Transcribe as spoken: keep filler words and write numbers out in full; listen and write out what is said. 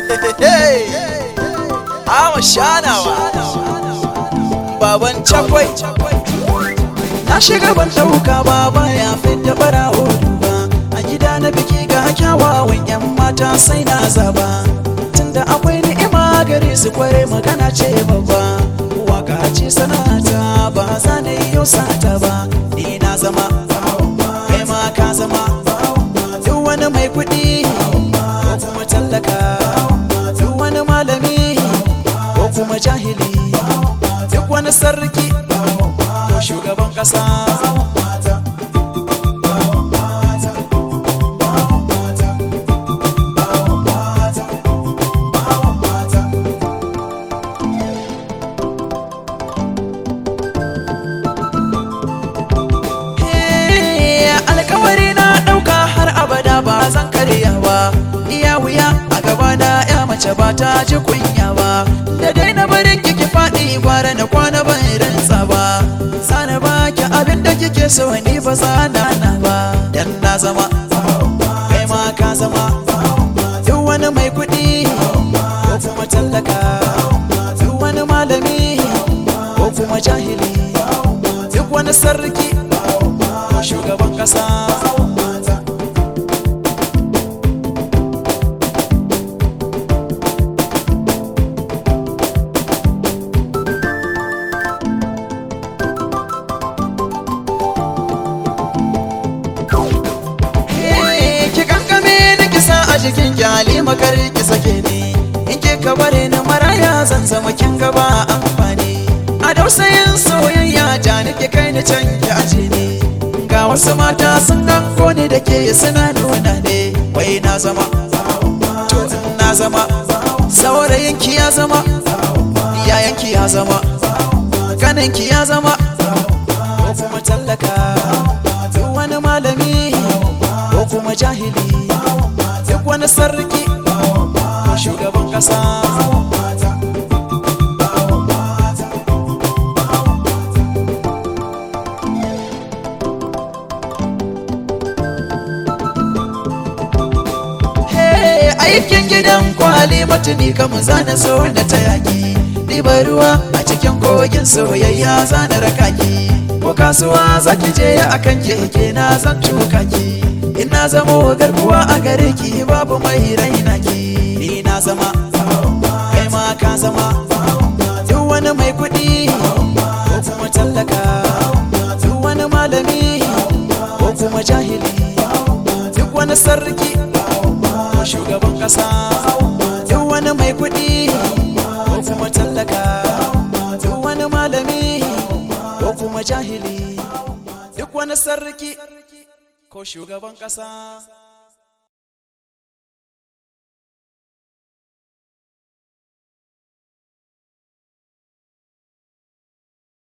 Ama shanawa baban cakwai na shiga ban dauka baba ya fita barawo duba a gida na biki ga kyawawan yan mata sai na zaba tunda akwai ni'ima gare su kware magana ce babba waka ce sanata ba za na yi yau sata ba ni na zama kai ma ka zama duk wani mai kuɗi ko kuma tallaka duk wani malami ko kuma jahili duk wani sarki ko shugaban ƙasa alkawari na ɗauka har abada ba zan karya ba iya wuya a gaba na ya mace ba ta ji kunya ba da daina barin kiki faɗi gwara na kwana ban rantsa ba sana ba ki abin da kike so ni ba sana na ba dan na zama kai ma ka zama duk wani mai kuɗi ko kuma tallaka duk wani malami ko kuma jahili duk wani sarki ko shugaban ƙasa cikin kyali makar ki sake ni in ke ka bare ni maraya zan zama kin gaba amfani a dausayin soyayya ja ni ki kai ni can ki aje ni ga wasu mata sun gango ni da ke suna nuna ne wai na zama to na zama saurayin ki ya zama yayan ki ya zama kanin ki ya zama ko kuma tallaka duk wani malami ko kuma jahili wani sarki ko shugaban ƙasa hey, aikin gidan kwali matuni kamar zana so da ta yaki ɗiba ruwa a cikin kogin soyayya zana rakaki ko kasuwa zaki je akan keke na zan tuka ki ina zama garkuwa a gare ki babu mai raina ki ni na zama kai ma ka zama duk wani mai kuɗi ko kuma tallaka duk wani malami ko kuma jahili duk wani sarki ko shugaban ƙasa duk wani mai kuɗi ko kuma tallaka duk wani malami ko kuma jahili duk wani sarki ko shugaban ƙasa